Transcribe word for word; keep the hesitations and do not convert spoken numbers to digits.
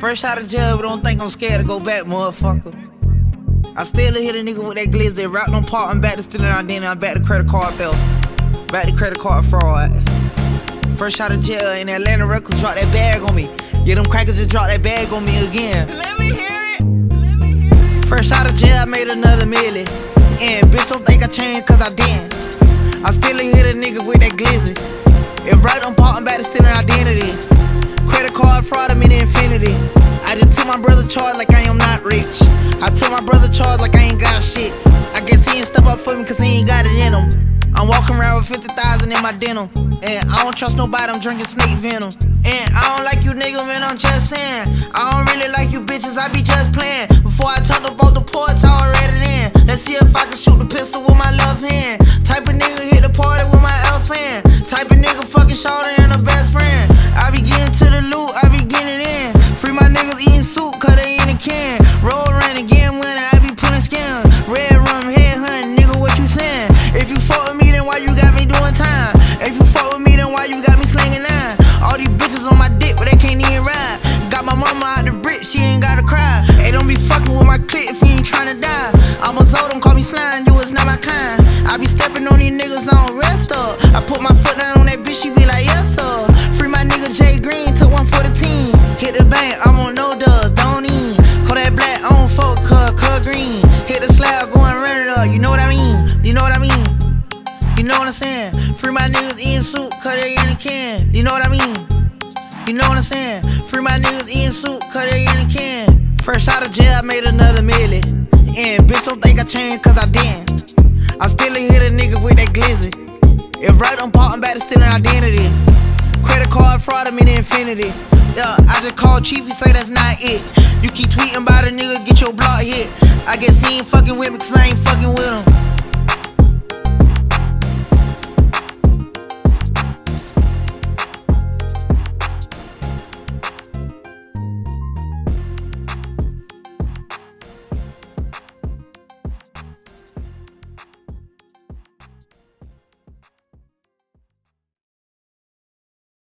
Fresh out of jail, but don't think I'm scared to go back, motherfucker. I still hit a nigga with that glizzy. Rock on part, I'm back to stealing identity. I'm back to credit card theft. Back to credit card fraud. Fresh out of jail, and Atlanta Records dropped that bag on me. Yeah, them crackers just dropped that bag on me again. Let me hear it. Let me hear it. Fresh out of jail, I made another million. And bitch don't think I changed cause I didn't. I still hit a nigga with that glizzy. If right on part, I'm back to stealing identity. Credit card fraud, I'm in infinity. I just took my brother charge like I am not rich. I took my brother charge like I ain't got shit. I guess he ain't step up for me cause he ain't got it in him. I'm walking around with fifty thousand in my denim. And I don't trust nobody, I'm drinking snake venom. And I don't like you nigga, man, I'm just saying. I don't really like you bitches, I be just playing. Before I turned up off the porch, I already in. Let's see if I can shoot the pistol with my left hand. Type of nigga hit the party with my left hand. Type of nigga fucking shorter than a best friend. I be getting to the loot, I be getting it in. Free my niggas eating soup, cause they in a can. Roll around again when I be pulling skin. Red rum, head hunting, nigga, what you saying? If you fuck with me, then why you got me doing time? If you fuck with me, then why you got me slinging nine? All these bitches on my dick, but they can't even ride. Got my mama out the brick, she ain't gotta cry. Hey, don't be fucking with my clique if you ain't tryna die. I'm a Zodom, call me slime, you is not my kind. I be stepping on these niggas, I don't rest up. I put my foot down on that bitch, she be like, yes sir. Free my nigga Jay Green, took one for the team. Hit the bank, I'm on no dubs, don't even. Call that black, I don't fuck, cuz, cuz green. Hit the slab, go and run it up, you know what I mean? You know what I mean? You know what I'm saying? Free my niggas eating soup, cause they in a can. You know what I mean? You know what I'm saying? Free my niggas eating soup, cause they in a can. Fresh out of jail, I made another million. And bitch don't think I changed cause I didn't. I still hit a nigga with that glizzy. If right on part, I'm back to stealing identity. Credit card fraud, I'm in infinity. Yeah, I just called Chief, he say that's not it. You keep tweeting about a nigga, get your block hit. I guess he ain't fucking with me cause I ain't fucking with him.